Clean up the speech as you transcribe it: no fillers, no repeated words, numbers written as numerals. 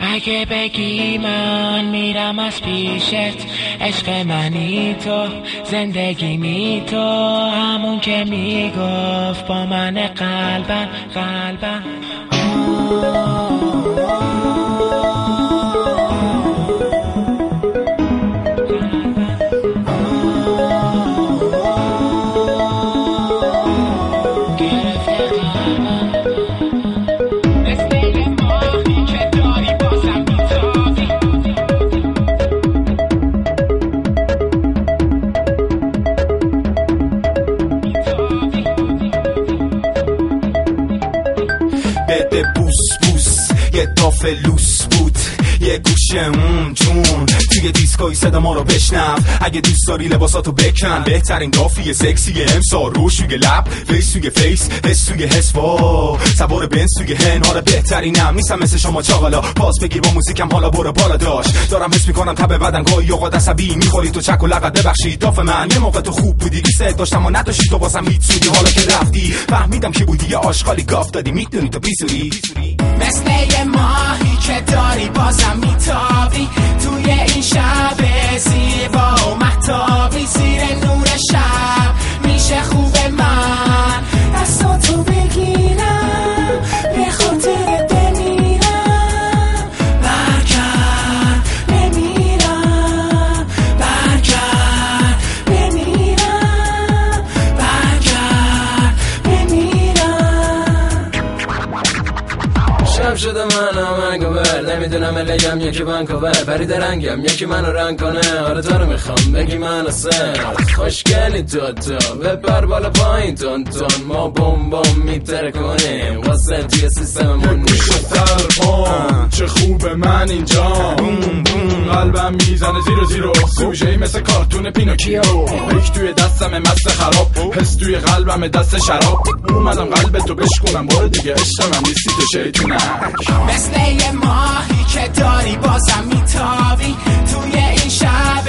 اگه بگی من میرم از پیشت، عشق منی تو، زندگی تو، همون که میگفت با من قلبم قلبم. بده بوس بوس یه دافه لوس بود، یه گوشه جون توی دیسکوی صدا ما رو بشنو. اگه دوست داری لباساتو بکن، بهترین دافی سکسی امسال روش توی لب، فیس توی فیس، حس توی حس، وا سوار بنز توی هن. حالا بهترینم نیستم مثل شما چاقالا، پاس بگیر با موزیکم حالا برو بالا داشت. دارم حس میکنم تب بدن گاهی اوقات عصبی میخوری تو چک و لقد. ببخشید داف من یه موقع تو خوب بودی، ایست داشتم و نداشتی تو واسم میتسودی. حالا که رفتی فهمیدم کی بودی، یه آشغالی گاف دادی میدونی تو بیسوری. مثل یه ماهی که داری بازم میتابی توی این شب زیبا و مهتابی، زیر نور شب میشه خوب من دستاتو بگیرم، به خاطر بمیرم، برگرد بمیرم، برگرد بمیرم، برگرد بمیرم. شب شده منم انگوبر، نمیدونم الیم یکی بانکوور، پرید رنگم یکی منو رنگ کنه. آره تو رو میخوام بگی منو سر خوشگلی تو بپر بالا پایین تون تون، ما بوم بوم میتره کنیم واسه توی سیستممون. گوشتر پام چه خوبه من اینجا، قلبم میزنه زیرو زیرو، سوژه‌ای مثل کارتون پینوکیو. یک توی دستم مست خراب، حس توی قلبم دست شراب. اومدم قلبتو بشکنم، برو دیگه عشق من نیستی تو شیطونک. مثل یه ماهی که داری بازم میتابی توی این شب